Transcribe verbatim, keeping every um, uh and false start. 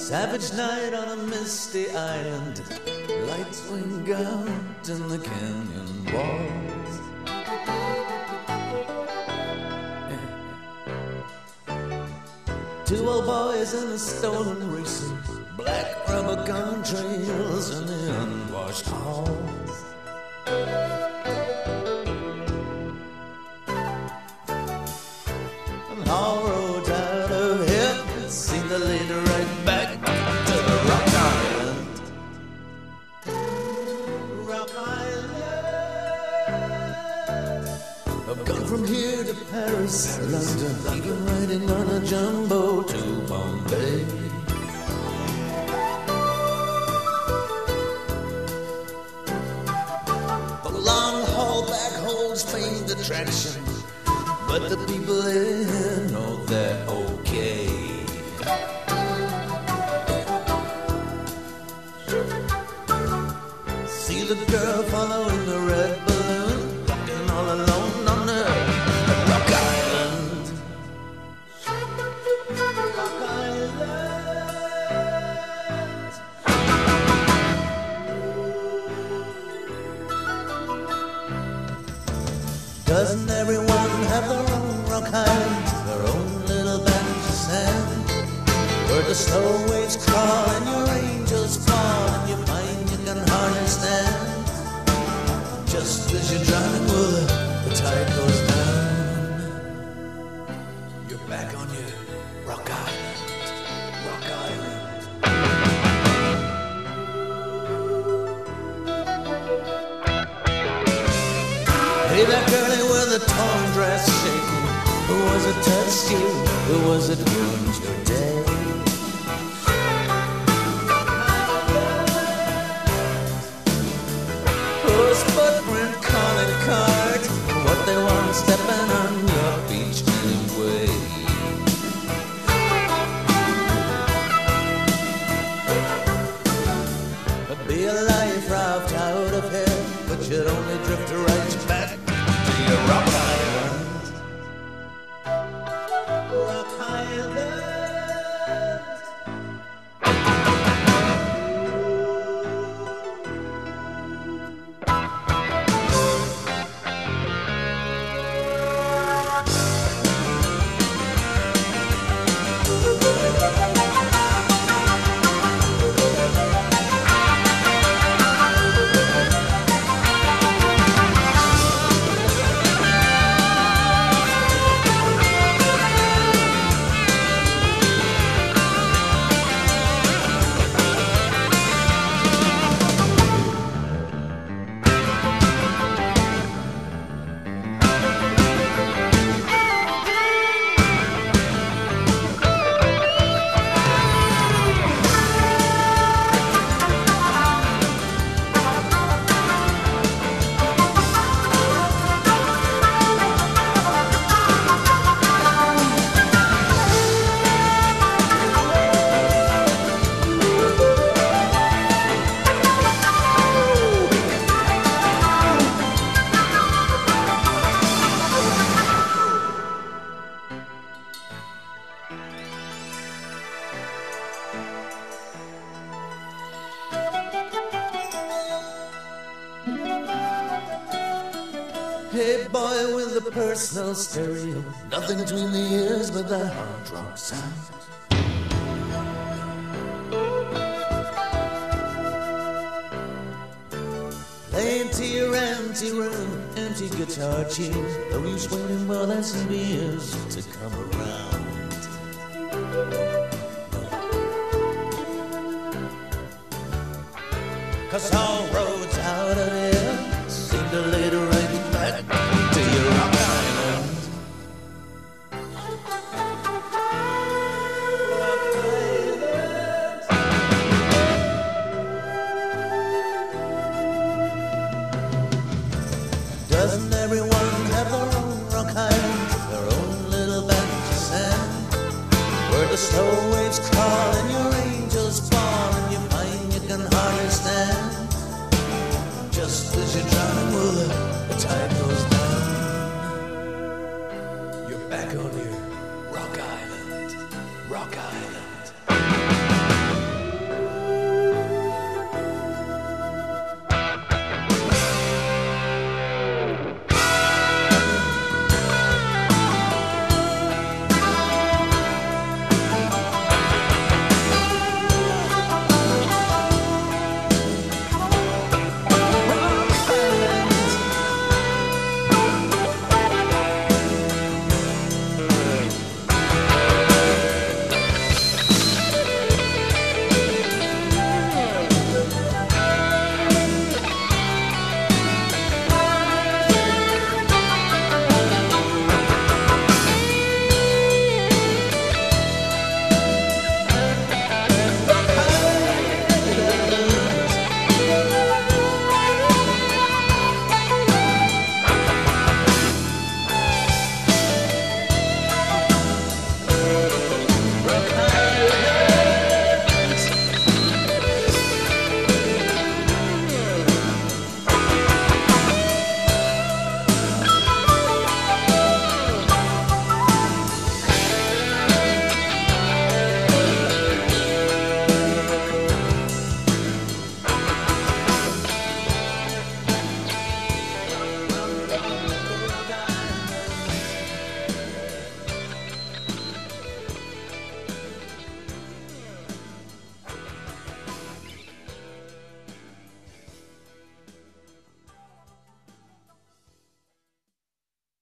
Savage night on a misty island, lights wing out in the canyon walls. Two old boys in a stolen racing, black rubber gun trails in the unwashed halls. And all roads out of here seem to lead right back to the Rock Island. Rock Island. I've gone from here to Paris, London, even riding on a jumbo to Bombay. The long haul back holds famed attraction, but the people here know they're okay. See the girl following the red balloon, walking all alone on the Rock Island. Rock Island. Doesn't everyone have their own Rock Island, their own little bench of sand, where the slow waves crawl and your angels fall and you find you can hardly stand? Just as you're drowning, well, the tide goes down. You're back on your Rock Island, Rock Island. Hey, that girlie with the torn dress shaking, who was it touched you? Who was it ruined your day? Whose footprint calling cards, what they want stepping on your beach anyway? It'd be a life raft out of here, but you'd only drift right back to your Rock Island. Rock Island. Hey, boy with the personal stereo, nothing between the ears but that hard rock sound. Playing to your empty room, empty guitar tunes, though you waiting well there's some years to come around. Cause all